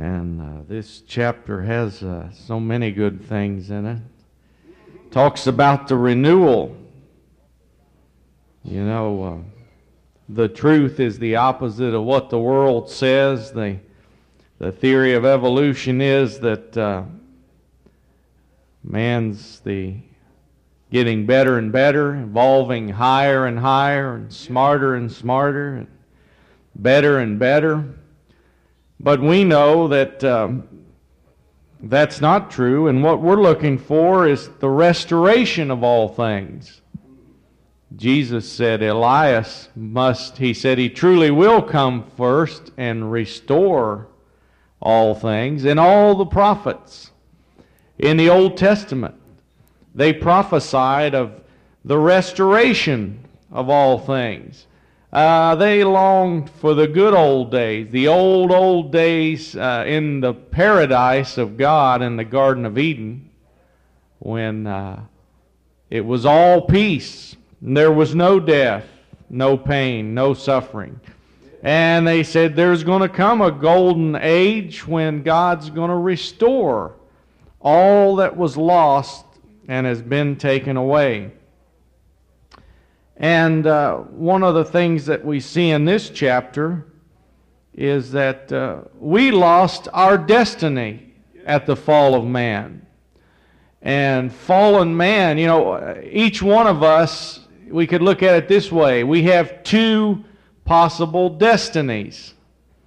And this chapter has so many good things in it. Talks about the renewal. You know, the truth is the opposite of what the world says. The theory of evolution is that man's getting better and better, evolving higher and higher, and smarter, and better and better. But we know that that's not true, and what we're looking for is the restoration of all things. Jesus said Elias he truly will come first and restore all things. And all the prophets in the Old Testament, they prophesied of the restoration of all things. They longed for the good old days, the old days in the paradise of God in the Garden of Eden, when it was all peace. There was no death, no pain, no suffering. And they said there's going to come a golden age when God's going to restore all that was lost and has been taken away. And one of the things that we see in this chapter is that we lost our destiny at the fall of man. And fallen man, you know, each one of us, we could look at it this way. We have two possible destinies.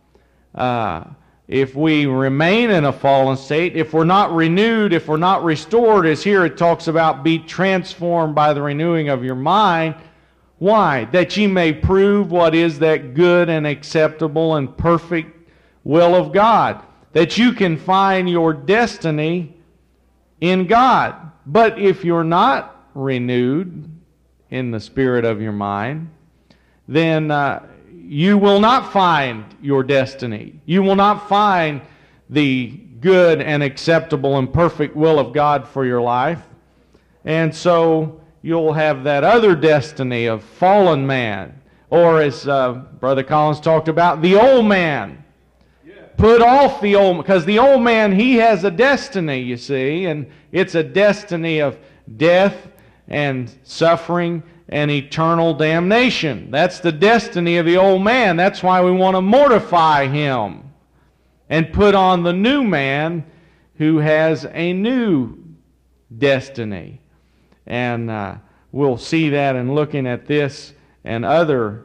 If we remain in a fallen state, if we're not renewed, if we're not restored, as here it talks about, be transformed by the renewing of your mind. Why? That ye may prove what is that good and acceptable and perfect will of God. That you can find your destiny in God. But if you're not renewed in the spirit of your mind, then you will not find your destiny. You will not find the good and acceptable and perfect will of God for your life. And so you'll have that other destiny of fallen man. Or as Brother Collins talked about, the old man. Put off the old man. Because the old man, he has a destiny, you see. And it's a destiny of death and suffering and eternal damnation. That's the destiny of the old man. That's why we want to mortify him and put on the new man who has a new destiny. And we'll see that in looking at this and other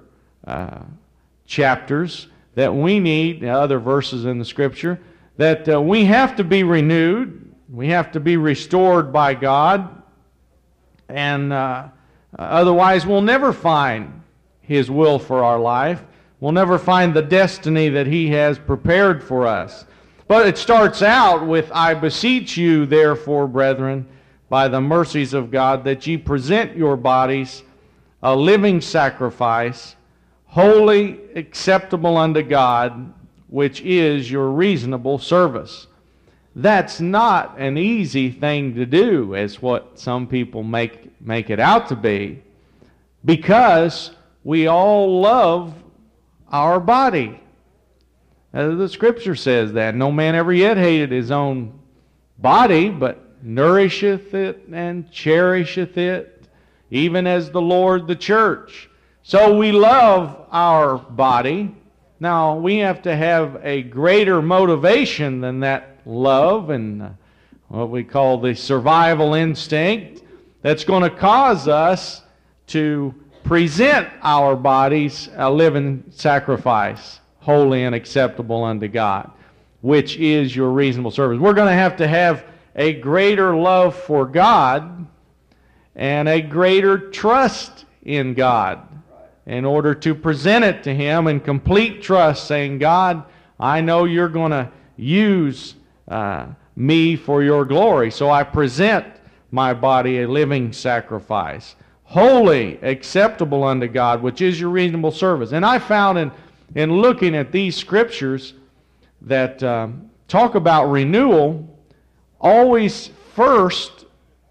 chapters that we need, other verses in the Scripture, that we have to be renewed. We have to be restored by God. And otherwise, we'll never find His will for our life. We'll never find the destiny that He has prepared for us. But it starts out with, I beseech you, therefore, brethren, by the mercies of God, that ye present your bodies a living sacrifice, holy, acceptable unto God, which is your reasonable service. That's not an easy thing to do, as what some people make it out to be, because we all love our body. The Scripture says that. No man ever yet hated his own body, but nourisheth it and cherisheth it, even as the Lord the church. So we love our body. Now, we have to have a greater motivation than that love and what we call the survival instinct that's going to cause us to present our bodies a living sacrifice, holy and acceptable unto God, which is your reasonable service. We're going to have a greater love for God and a greater trust in God in order to present it to Him in complete trust, saying, God, I know you're going to use me for your glory, so I present my body a living sacrifice, holy, acceptable unto God, which is your reasonable service. And I found in looking at these scriptures that talk about renewal, always first,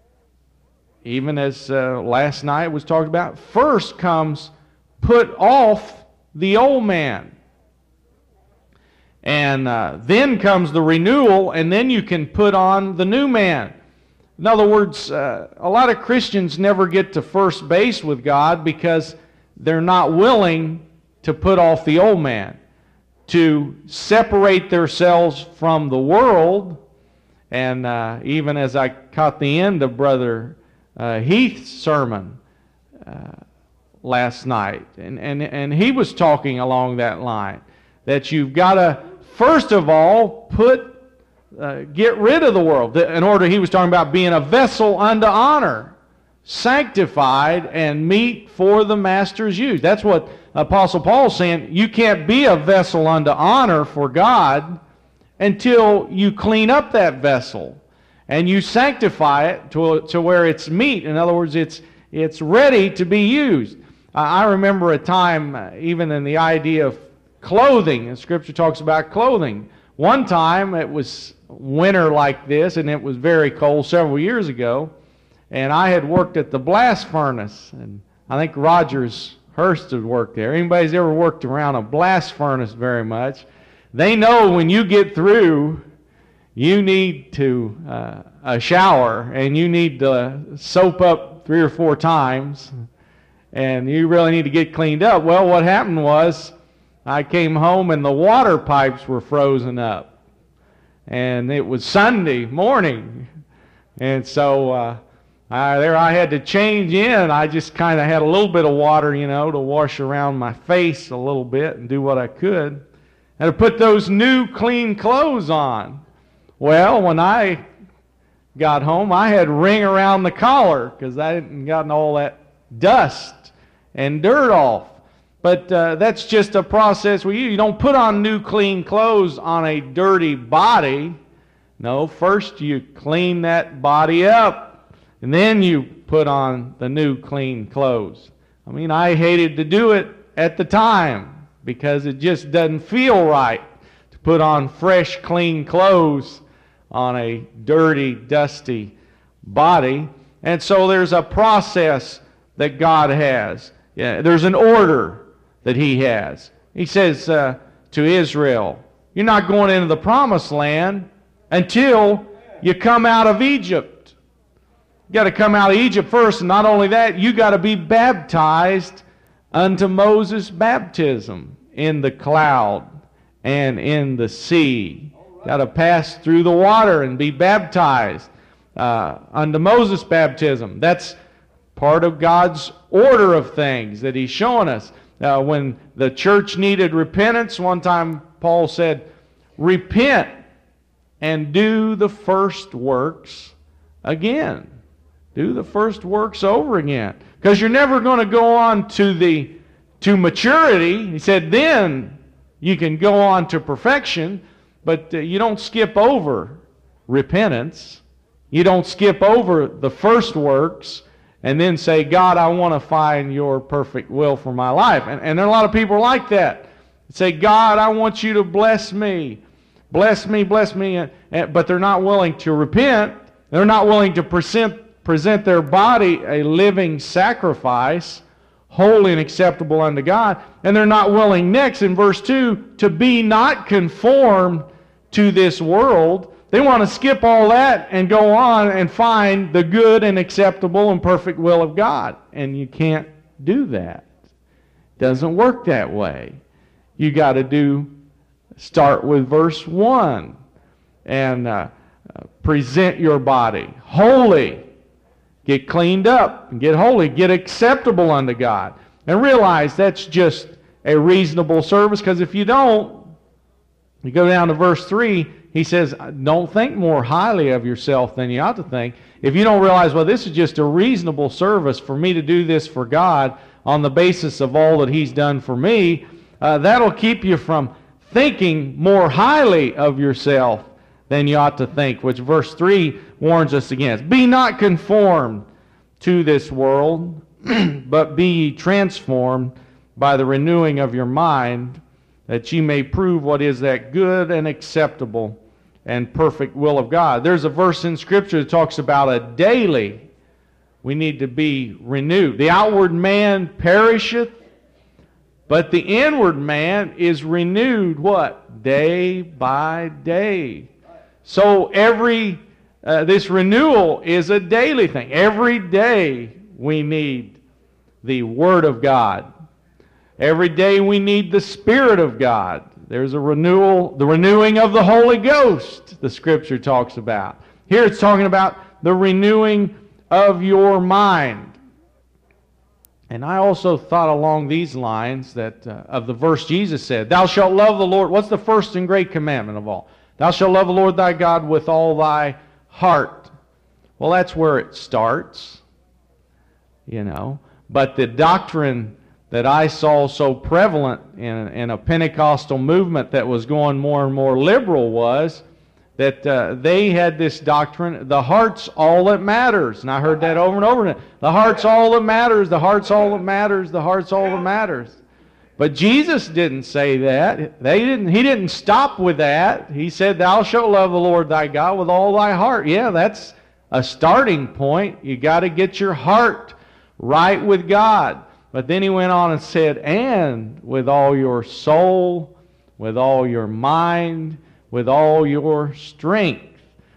even as last night was talked about, first comes put off the old man. And then comes the renewal, and then you can put on the new man. In other words, a lot of Christians never get to first base with God because they're not willing to put off the old man, to separate themselves from the world. And even as I caught the end of Brother Heath's sermon last night, and he was talking along that line, that you've got to, first of all, get rid of the world. In order, he was talking about being a vessel unto honor, sanctified and meet for the master's use. That's what Apostle Paul's saying. You can't be a vessel unto honor for God until you clean up that vessel and you sanctify it to where it's meet. In other words, it's ready to be used. I remember a time, even in the idea of clothing, and Scripture talks about clothing. One time it was winter like this, and it was very cold several years ago, and I had worked at the blast furnace, and I think Rogers Hurst had worked there. Anybody's ever worked around a blast furnace very much, they know when you get through, you need to a shower, and you need to soap up 3 or 4 times, and you really need to get cleaned up. Well, what happened was, I came home and the water pipes were frozen up. And it was Sunday morning. And so there I had to change in. I just kind of had a little bit of water, to wash around my face a little bit and do what I could. And to put those new clean clothes on. Well, when I got home, I had ring around the collar because I hadn't gotten all that dust and dirt off. But that's just a process where you don't put on new clean clothes on a dirty body. No, first you clean that body up, and then you put on the new clean clothes. I mean, I hated to do it at the time because it just doesn't feel right to put on fresh, clean clothes on a dirty, dusty body. And so there's a process that God has. Yeah, there's an order that He has. He says to Israel, you're not going into the promised land until you come out of Egypt. You got to come out of Egypt first, and not only that, you got to be baptized unto Moses' baptism in the cloud and in the sea. Got to pass through the water and be baptized unto Moses' baptism. That's part of God's order of things that He's showing us. When the church needed repentance, one time Paul said, repent and do the first works again. Do the first works over again. Because you're never going to go on to maturity. He said, then you can go on to perfection, but you don't skip over repentance. You don't skip over the first works and then say, God, I want to find your perfect will for my life. And there are a lot of people like that. Say, God, I want you to bless me. Bless me, bless me. But they're not willing to repent. They're not willing to present their body a living sacrifice, holy and acceptable unto God. And they're not willing, next in verse 2, to be not conformed to this world. They want to skip all that and go on and find the good and acceptable and perfect will of God. And you can't do that. It doesn't work that way. You got to start with verse 1 and present your body holy. Get cleaned up and get holy. Get acceptable unto God. And realize that's just a reasonable service, because if you don't, you go down to verse 3, he says, don't think more highly of yourself than you ought to think. If you don't realize, well, this is just a reasonable service for me to do this for God on the basis of all that He's done for me, that'll keep you from thinking more highly of yourself than you ought to think, which verse 3 warns us against. Be not conformed to this world, but be ye transformed by the renewing of your mind, that ye may prove what is that good and acceptable and perfect will of God. There's a verse in Scripture that talks about a daily, we need to be renewed. The outward man perisheth, But the inward man is renewed, what? Day by day. So this renewal is a daily thing. Every day we need the Word of God. Every day we need the Spirit of God. There's a renewal, the renewing of the Holy Ghost, the Scripture talks about. Here it's talking about the renewing of your mind. And I also thought along these lines that of the verse Jesus said, Thou shalt love the Lord. What's the first and great commandment of all? Thou shalt love the Lord thy God with all thy heart. Well, that's where it starts, you know. But the doctrine that I saw so prevalent in a Pentecostal movement that was going more and more liberal was that they had this doctrine, the heart's all that matters. And I heard that over and over again. The heart's all that matters, the heart's all that matters, the heart's all that matters. But Jesus didn't say that. He didn't stop with that. He said, Thou shalt love the Lord thy God with all thy heart. Yeah, that's a starting point. You got to get your heart right with God. But then he went on and said, and with all your soul, with all your mind, with all your strength.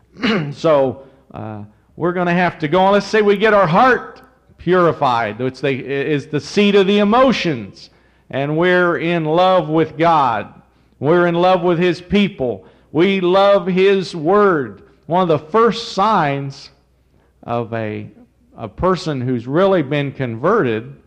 So we're going to have to go on. Let's say we get our heart purified, which is the seat of the emotions. And we're in love with God. We're in love with His people. We love His Word. One of the first signs of a person who's really been converted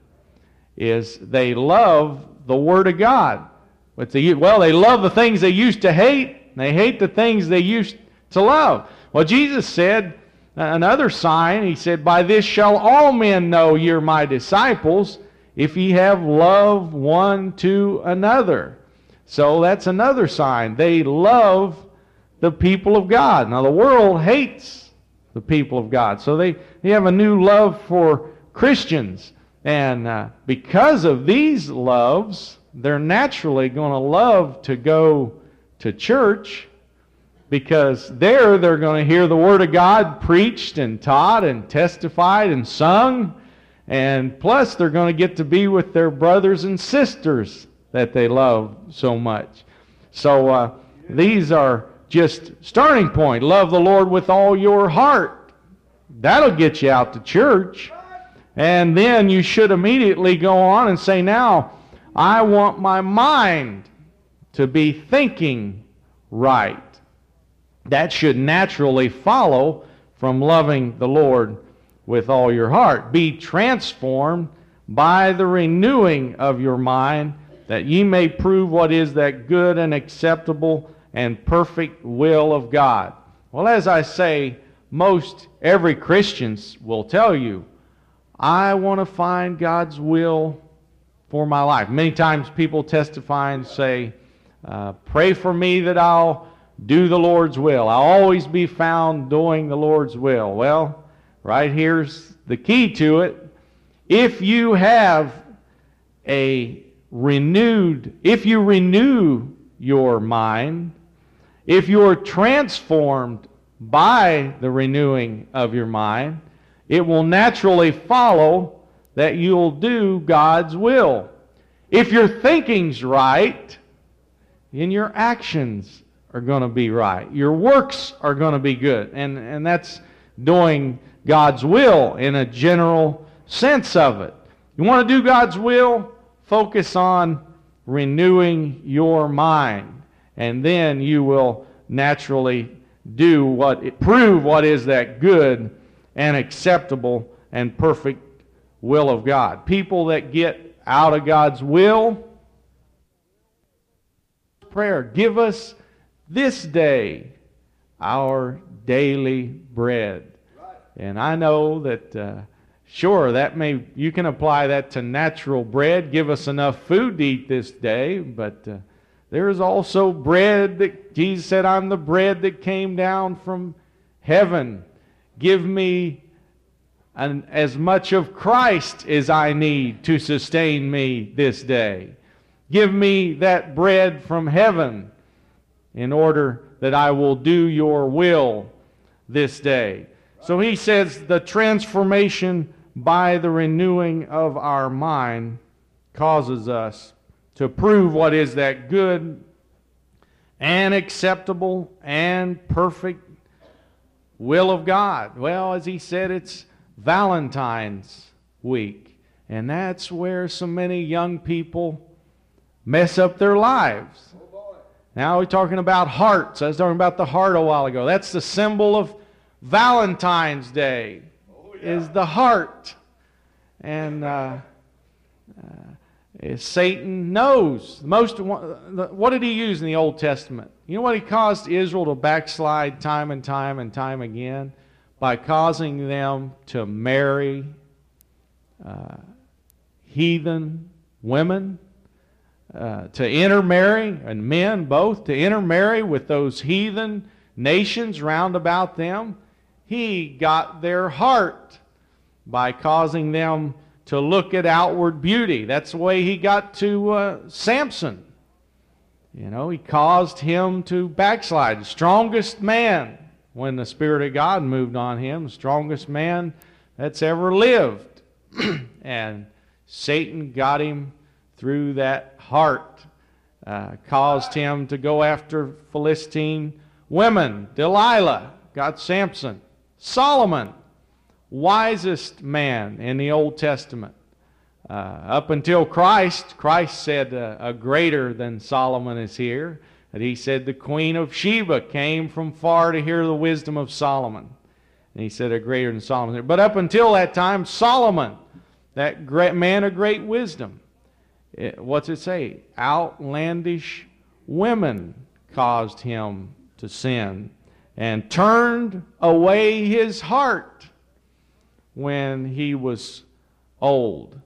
is they love the Word of God. They love the things they used to hate, and they hate the things they used to love. Well, Jesus said, another sign, He said, By this shall all men know you're my disciples, if ye have love one to another. So that's another sign. They love the people of God. Now the world hates the people of God. So they have a new love for Christians. And because of these loves, they're naturally going to love to go to church, because there they're going to hear the Word of God preached and taught and testified and sung. And plus, they're going to get to be with their brothers and sisters that they love so much. So these are just starting point. Love the Lord with all your heart. That'll get you out to church. And then you should immediately go on and say, now, I want my mind to be thinking right. That should naturally follow from loving the Lord with all your heart. Be transformed by the renewing of your mind, that ye may prove what is that good and acceptable and perfect will of God. Well, as I say, most every Christian will tell you, I want to find God's will for my life. Many times people testify and say, pray for me that I'll do the Lord's will. I'll always be found doing the Lord's will. Well, right here's the key to it. If you renew your mind, if you're transformed by the renewing of your mind, it will naturally follow that you'll do God's will. If your thinking's right, then your actions are going to be right. Your works are going to be good. And that's doing God's will in a general sense of it. You want to do God's will? Focus on renewing your mind. And then you will naturally prove what is that good and acceptable and perfect will of God. People that get out of God's will, prayer, give us this day our daily bread. And I know that, sure, you can apply that to natural bread. Give us enough food to eat this day, but there is also bread that Jesus said, I'm the bread that came down from heaven. Give me as much of Christ as I need to sustain me this day. Give me that bread from heaven in order that I will do your will this day. So he says the transformation by the renewing of our mind causes us to prove what is that good and acceptable and perfect will of God. Well, as he said, it's Valentine's week. And that's where so many young people mess up their lives. Now we're talking about hearts. I was talking about the heart a while ago. That's the symbol of Valentine's Day, is the heart. And Satan knows. What did he use in the Old Testament? You know what he caused Israel to backslide time and time and time again? By causing them to marry heathen women, to intermarry, and men both, to intermarry with those heathen nations round about them. He got their heart by causing them to look at outward beauty. That's the way he got to Samson. You know, he caused him to backslide. The strongest man, when the Spirit of God moved on him, the strongest man that's ever lived. And Satan got him through that heart, caused him to go after Philistine women. Delilah got Samson. Solomon, wisest man in the Old Testament. Up until Christ said a greater than Solomon is here. That he said the Queen of Sheba came from far to hear the wisdom of Solomon. And he said a greater than Solomon. But up until that time, Solomon, that great man of great wisdom, what's it say? Outlandish women caused him to sin and turned away his heart when he was old.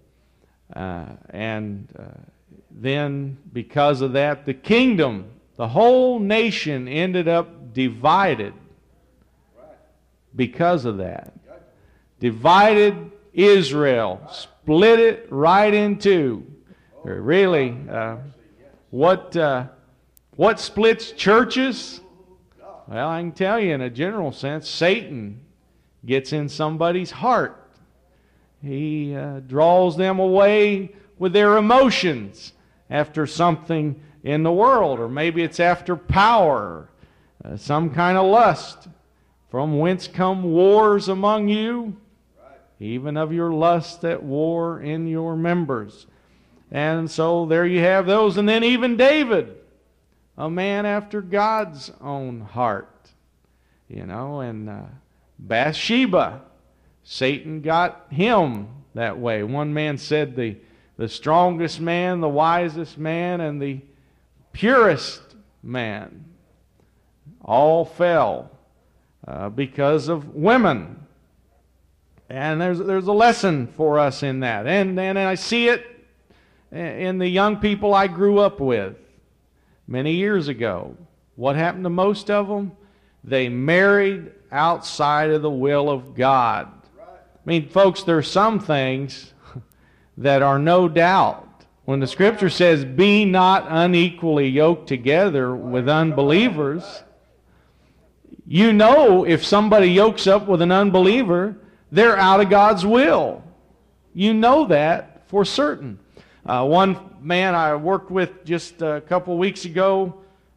Then because of that, the kingdom, the whole nation ended up divided because of that. Divided Israel, split it right in two. Really, what splits churches? Well, I can tell you in a general sense, Satan gets in somebody's heart. He draws them away with their emotions after something in the world, or maybe it's after power, some kind of lust. From whence come wars among you? Even of your lust that war in your members. And so there you have those. And then even David, a man after God's own heart. You know, and Bathsheba, Satan got him that way. One man said the strongest man, the wisest man, and the purest man all fell because of women. And there's a lesson for us in that. And I see it in the young people I grew up with many years ago. What happened to most of them? They married outside of the will of God. I mean, folks, there are some things that are no doubt. When the Scripture says, be not unequally yoked together with unbelievers, you know if somebody yokes up with an unbeliever, they're out of God's will. You know that for certain. One man I worked with just a couple weeks ago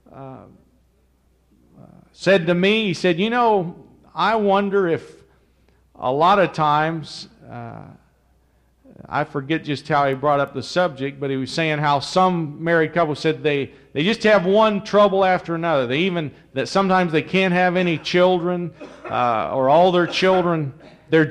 said to me, he said, you know, I wonder if a lot of times, I forget just how he brought up the subject, but he was saying how some married couples said they just have one trouble after another. That sometimes they can't have any children, or all their children, they're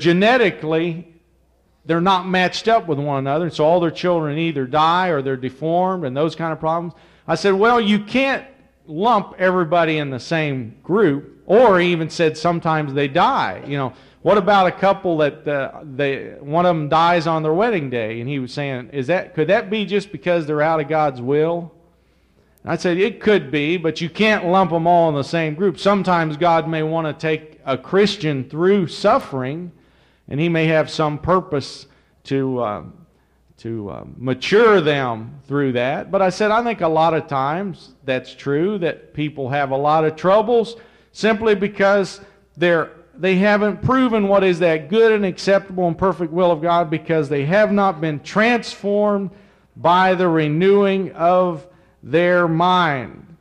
not matched up with one another, so all their children either die or they're deformed and those kind of problems. I said, well, you can't lump everybody in the same group, or he even said sometimes they die. You know, what about a couple that one of them dies on their wedding day? And he was saying, could that be just because they're out of God's will? And I said, it could be, but you can't lump them all in the same group. Sometimes God may want to take a Christian through suffering, and He may have some purpose to mature them through that. But I said, I think a lot of times that's true, that people have a lot of troubles simply because they haven't proven what is that good and acceptable and perfect will of God, because they have not been transformed by the renewing of their mind.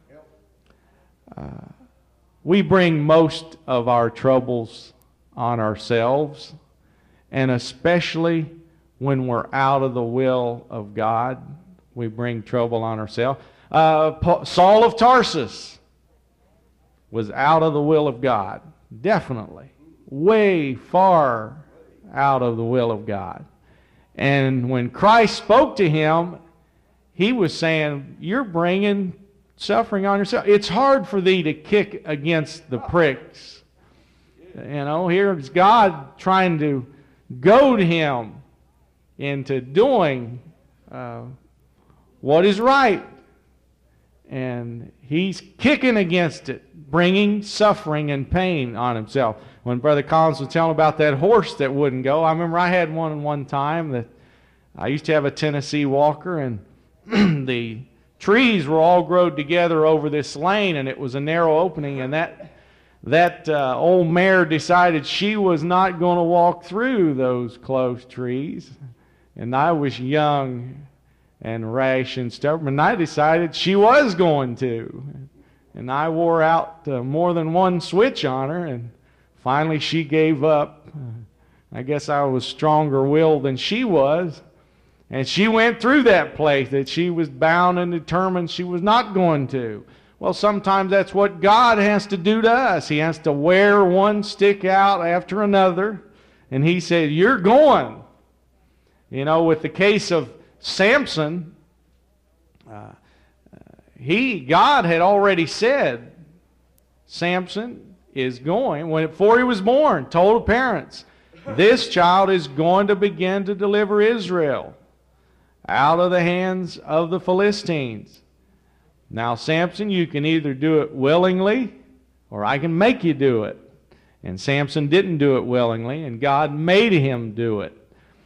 We bring most of our troubles on ourselves, and especially when we're out of the will of God, we bring trouble on ourselves. Saul of Tarsus was out of the will of God, definitely, way far out of the will of God. And when Christ spoke to him, he was saying, you're bringing suffering on yourself. It's hard for thee to kick against the pricks. Here's God trying to goad him into doing what is right. And he's kicking against it, bringing suffering and pain on himself. When Brother Collins was telling about that horse that wouldn't go, I remember I had one time that I used to have a Tennessee Walker, and the trees were all growed together over this lane, and it was a narrow opening, and that old mare decided she was not going to walk through those close trees. And I was young and rash and stubborn, and I decided she was going to. And I wore out more than one switch on her, and finally she gave up. I guess I was stronger-willed than she was. And she went through that place that she was bound and determined she was not going to. Well, sometimes that's what God has to do to us. He has to wear one stick out after another. And he said, you're going. With the case of Samson, God had already said, Samson is going, before he was born, told the parents, this child is going to begin to deliver Israel out of the hands of the Philistines. Now, Samson, you can either do it willingly or I can make you do it. And Samson didn't do it willingly, and God made him do it.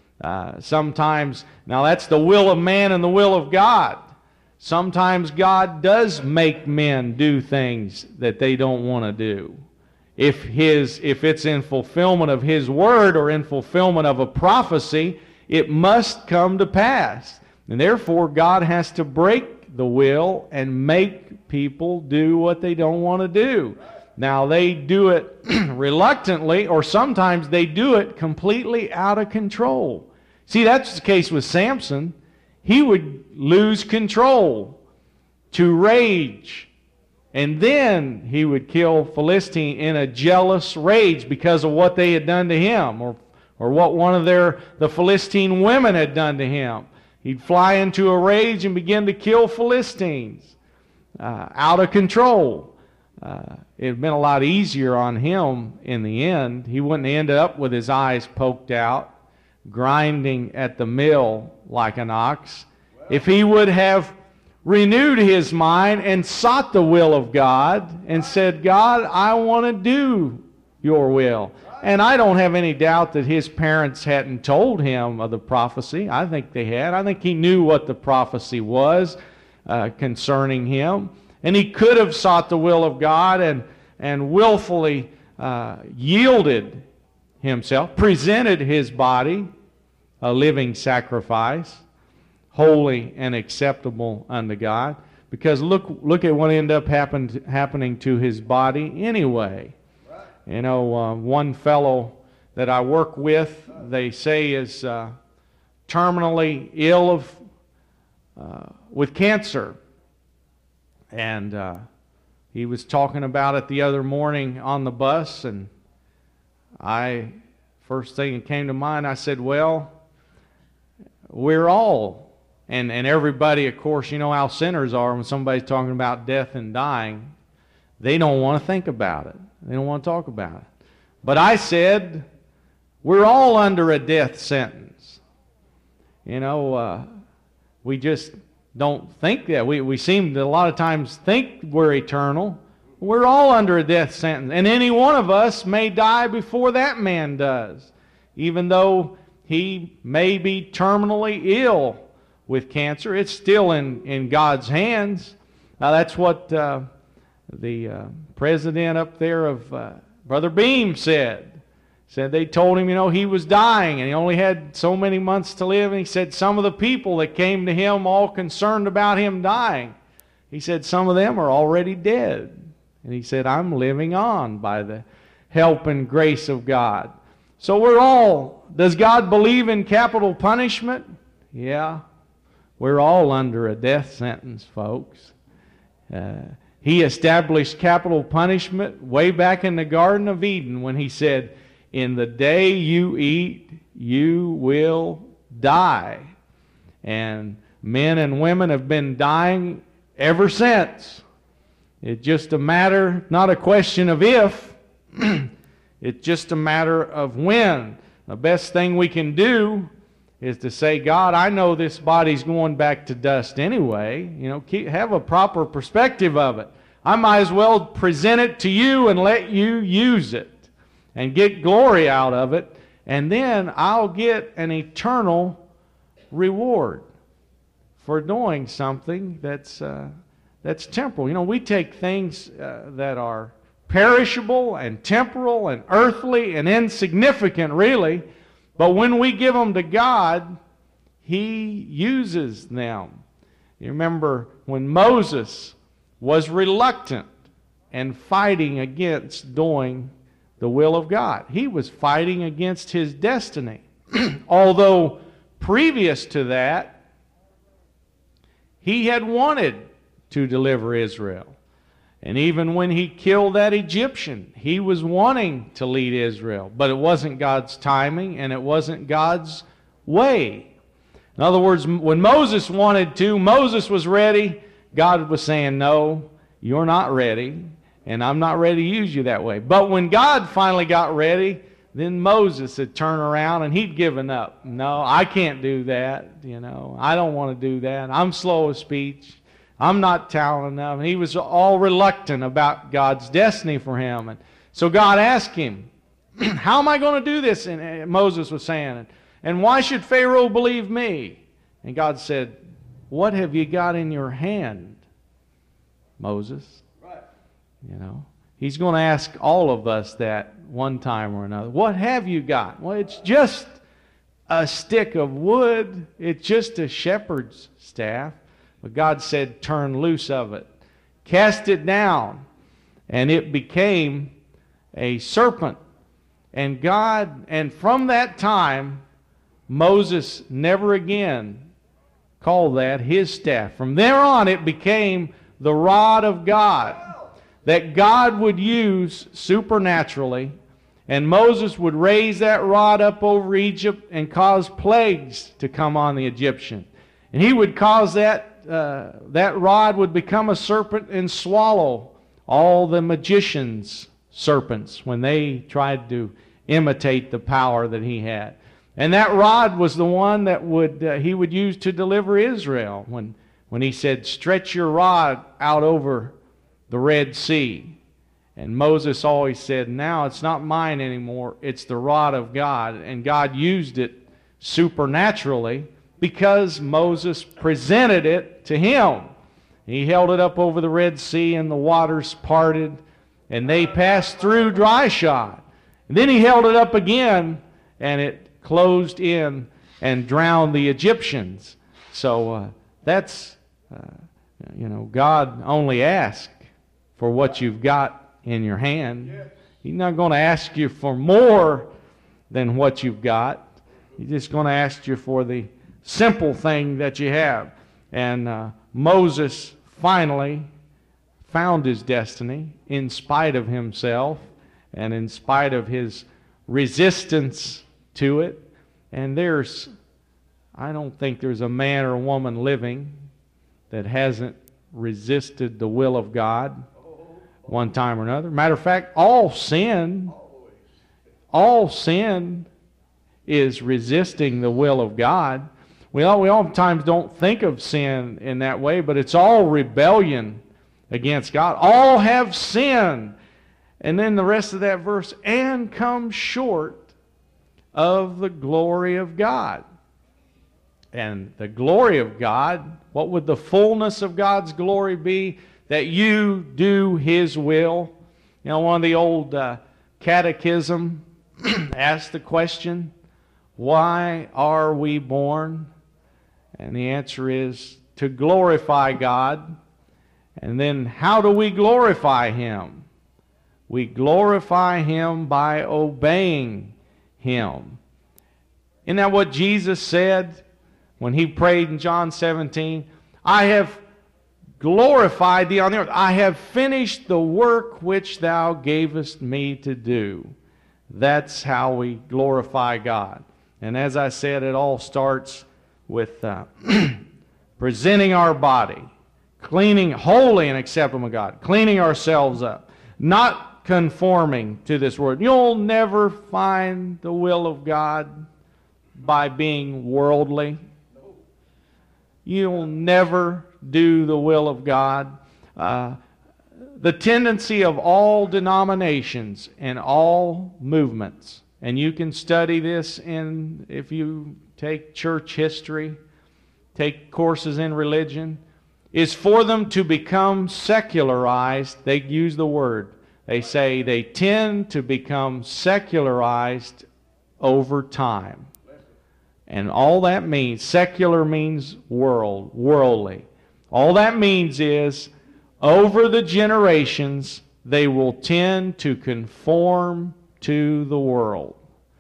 Sometimes, now that's the will of man and the will of God. Sometimes God does make men do things that they don't want to do. If it's in fulfillment of His word or in fulfillment of a prophecy, it must come to pass. And therefore, God has to break the will and make people do what they don't want to do. Now, they do it reluctantly, or sometimes they do it completely out of control. See, that's the case with Samson. He would lose control to rage, and then he would kill Philistine in a jealous rage because of what they had done to him, or what one of the Philistine women had done to him. He'd fly into a rage and begin to kill Philistines out of control. It had been a lot easier on him in the end. He wouldn't end up with his eyes poked out, grinding at the mill like an ox, if he would have renewed his mind and sought the will of God and said, God, I want to do your will. And I don't have any doubt that his parents hadn't told him of the prophecy. I think they had. I think he knew what the prophecy was concerning him. And he could have sought the will of God and willfully yielded himself, presented his body a living sacrifice, holy and acceptable unto God. Because look at what ended up happening to his body anyway. One fellow that I work with, they say is terminally ill with cancer. And he was talking about it the other morning on the bus, and first thing that came to mind, I said, well, we're all, and everybody, of course, you know how sinners are when somebody's talking about death and dying. They don't want to think about it. They don't want to talk about it. But I said, we're all under a death sentence. We just don't think that. We seem to a lot of times think we're eternal. We're all under a death sentence. And any one of us may die before that man does, even though he may be terminally ill with cancer. It's still in God's hands. Now that's what the president up there of Brother Beam said. Said they told him, he was dying and he only had so many months to live. And he said some of the people that came to him all concerned about him dying, he said some of them are already dead. And he said, I'm living on by the help and grace of God. So does God believe in capital punishment? Yeah. We're all under a death sentence, folks. He established capital punishment way back in the Garden of Eden when he said, in the day you eat, you will die. And men and women have been dying ever since. It's just a matter, not a question of if, it's just a matter of when. The best thing we can do is to say, God, I know this body's going back to dust anyway. Have a proper perspective of it. I might as well present it to you and let you use it and get glory out of it, and then I'll get an eternal reward for doing something that's temporal. We take things that are perishable and temporal and earthly and insignificant, really, but when we give them to God, He uses them. You remember when Moses was reluctant and fighting against doing the will of God. He was fighting against his destiny. Although previous to that, he had wanted to deliver Israel. And even when he killed that Egyptian, he was wanting to lead Israel. But it wasn't God's timing and it wasn't God's way. In other words, when Moses wanted to, Moses was ready. God was saying, no, you're not ready. And I'm not ready to use you that way. But when God finally got ready, then Moses had turned around and he'd given up. No, I can't do that. I don't want to do that. I'm slow of speech. I'm not talented enough. And he was all reluctant about God's destiny for him. And so God asked him, how am I going to do this? And Moses was saying, and why should Pharaoh believe me? And God said, what have you got in your hand, Moses? He's going to ask all of us that one time or another. What have you got? Well, it's just a stick of wood. It's just a shepherd's staff. But God said, turn loose of it. Cast it down. And it became a serpent. And from that time, Moses never again called that his staff. From there on, it became the rod of God that God would use supernaturally, and Moses would raise that rod up over Egypt and cause plagues to come on the Egyptian. And he would cause that rod would become a serpent and swallow all the magicians' serpents when they tried to imitate the power that he had. And that rod was the one that he would use to deliver Israel when he said, stretch your rod out over the Red Sea. And Moses always said, now it's not mine anymore, it's the rod of God. And God used it supernaturally because Moses presented it to him. He held it up over the Red Sea and the waters parted and they passed through dry shod. And then he held it up again and it closed in and drowned the Egyptians. So God only asked for what you've got in your hand. He's not going to ask you for more than what you've got. He's just going to ask you for the simple thing that you have. And Moses finally found his destiny in spite of himself and in spite of his resistance to it. And I don't think there's a man or a woman living that hasn't resisted the will of God one time or another. Matter of fact, all sin is resisting the will of God. We oftentimes don't think of sin in that way, but it's all rebellion against God. All have sinned. And then the rest of that verse, and come short of the glory of God. And the glory of God, what would the fullness of God's glory be? That you do His will. One of the old catechism ask the question, why are we born? And the answer is to glorify God. And then how do we glorify Him? We glorify Him by obeying Him. Isn't that what Jesus said when He prayed in John 17? I have glorified Thee on the earth. I have finished the work which Thou gavest me to do. That's how we glorify God. And as I said, it all starts with presenting our body, cleaning, holy and acceptable to God, cleaning ourselves up, not conforming to this world. You'll never find the will of God by being worldly. You'll never do the will of God. The tendency of all denominations and all movements, and you can study this if you take church history, take courses in religion, is for them to become secularized. They use the word. They say they tend to become secularized over time. And all that means, secular means worldly. All that means is, over the generations, they will tend to conform to the world.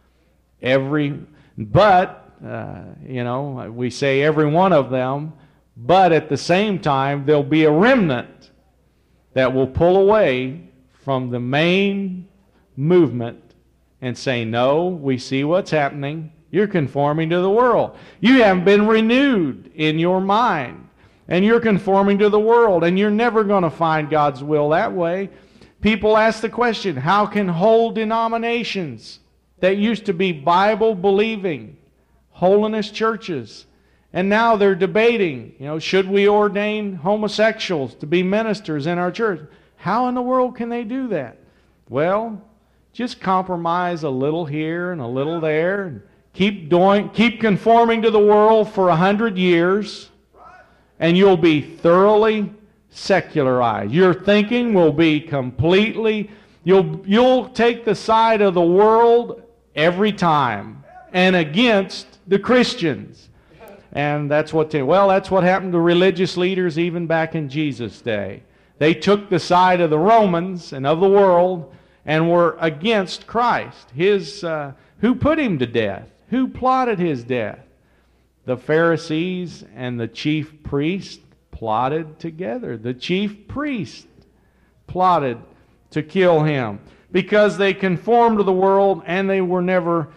We say every one of them, but at the same time, there'll be a remnant that will pull away from the main movement and say, no, we see what's happening. You're conforming to the world. You haven't been renewed in your mind. And you're conforming to the world, and you're never going to find God's will that way. People ask the question, how can whole denominations that used to be Bible-believing, holiness churches, and now they're debating, should we ordain homosexuals to be ministers in our church? How in the world can they do that? Well, just compromise a little here and a little there, and keep conforming to the world for 100 years, and you'll be thoroughly secularized. Your thinking will be completely, you'll take the side of the world every time and against the Christians. And that's what happened to religious leaders even back in Jesus' day. They took the side of the Romans and of the world and were against Christ. Who put Him to death? Who plotted His death? The Pharisees and the chief priest plotted together. The chief priest plotted to kill Him because they conformed to the world, and they were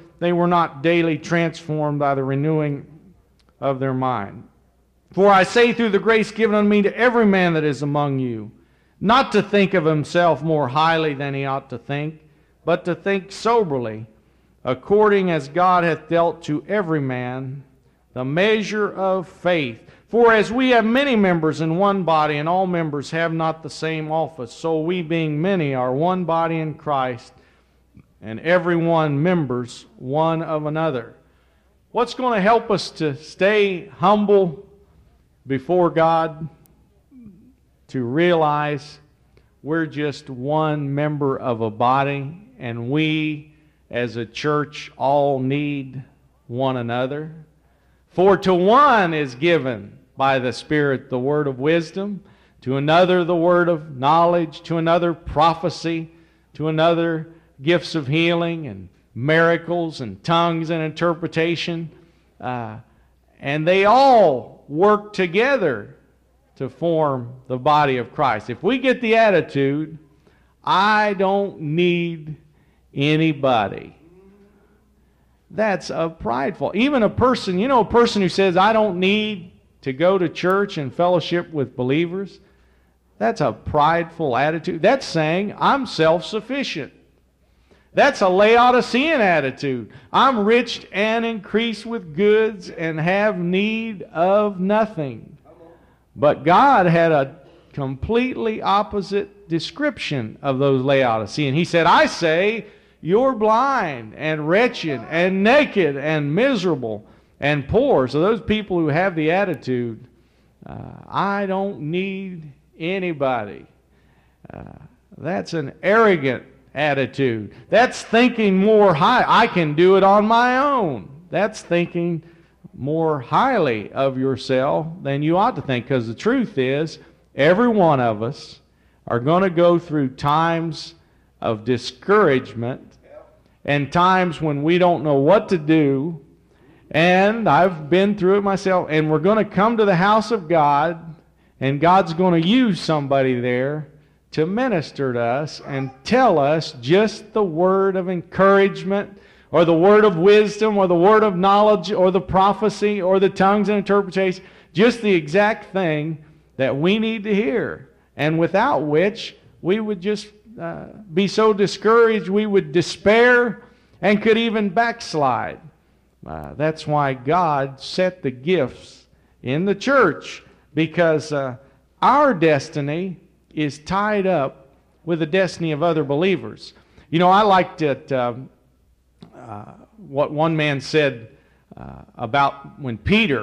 not daily transformed by the renewing of their mind. For I say through the grace given unto me to every man that is among you, not to think of himself more highly than he ought to think, but to think soberly, according as God hath dealt to every man the measure of faith. For as we have many members in one body, and all members have not the same office, so we being many are one body in Christ, and every one members one of another. What's going to help us to stay humble before God? To realize we're just one member of a body, and we as a church all need one another. For to one is given by the Spirit the word of wisdom, to another the word of knowledge, to another prophecy, to another gifts of healing and miracles and tongues and interpretation. And they all work together to form the body of Christ. If we get the attitude, I don't need anybody, that's a prideful. Even a person who says, I don't need to go to church and fellowship with believers, that's a prideful attitude. That's saying, I'm self-sufficient. That's a Laodicean attitude. I'm rich and increase with goods and have need of nothing. But God had a completely opposite description of those Laodiceans. He said, I say, you're blind and wretched and naked and miserable and poor. So those people who have the attitude, I don't need anybody, that's an arrogant attitude. That's thinking more high. I can do it on my own. That's thinking more highly of yourself than you ought to think, because the truth is, every one of us are going to go through times of discouragement and times when we don't know what to do. And I've been through it myself. And we're going to come to the house of God, and God's going to use somebody there to minister to us and tell us just the word of encouragement, or the word of wisdom, or the word of knowledge, or the prophecy, or the tongues and interpretation, just the exact thing that we need to hear, and without which we would just be so discouraged we would despair and could even backslide. That's why God set the gifts in the church, because our destiny is tied up with the destiny of other believers. You know, I liked it, what one man said about when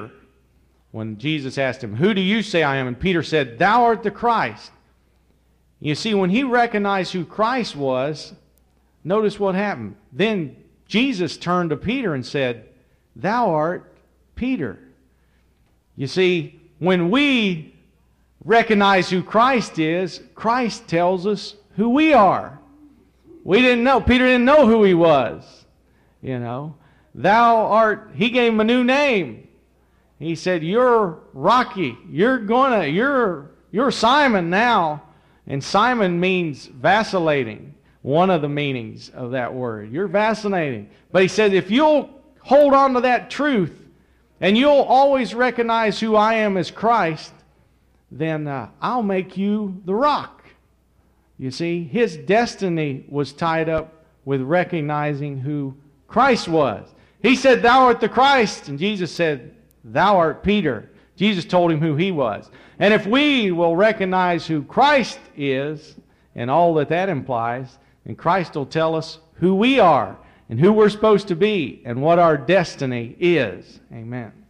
Jesus asked him, "Who do you say I am?" And Peter said, "Thou art the Christ." You see, when he recognized who Christ was, notice what happened. Then Jesus turned to Peter and said, "Thou art Peter." You see, when we recognize who Christ is, Christ tells us who we are. We didn't know. Peter didn't know who he was. You know, thou art, he gave him a new name. He said, "You're Rocky. You're Simon now." And Simon means vacillating. One of the meanings of that word. You're vacillating. But he said, if you'll hold on to that truth, and you'll always recognize who I am as Christ, then I'll make you the rock. You see, his destiny was tied up with recognizing who Christ was. He said, "Thou art the Christ." And Jesus said, "Thou art Peter." Jesus told him who he was. And if we will recognize who Christ is and all that that implies, then Christ will tell us who we are and who we're supposed to be and what our destiny is. Amen.